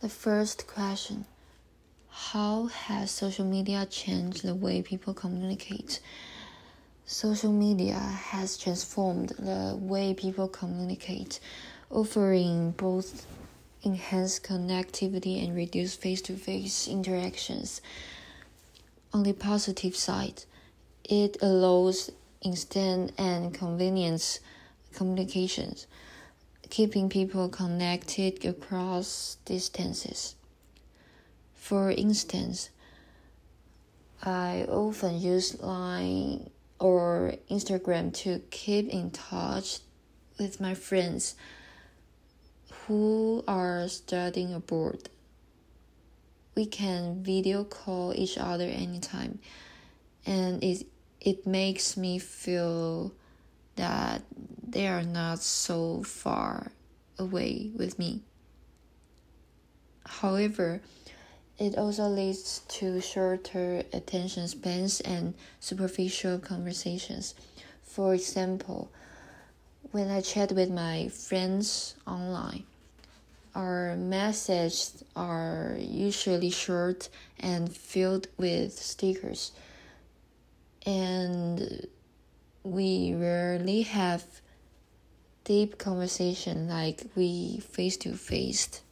The first question: how has social media changed the way people communicate? Social media has transformed the way people communicate, offering both enhanced connectivity and reduced face-to-face interactions. On the positive side, it allows instant and convenient communications, keeping people connected across distances. For instance, I often use Line or Instagram to keep in touch with my friends who are studying abroad. We can video call each other anytime, and it makes me feel that they are not so far away with me. However, it also leads to shorter attention spans and superficial conversations. For example, when I chat with my friends online, our messages are usually short and filled with stickers, and we rarely have deep conversation like we face-to-face.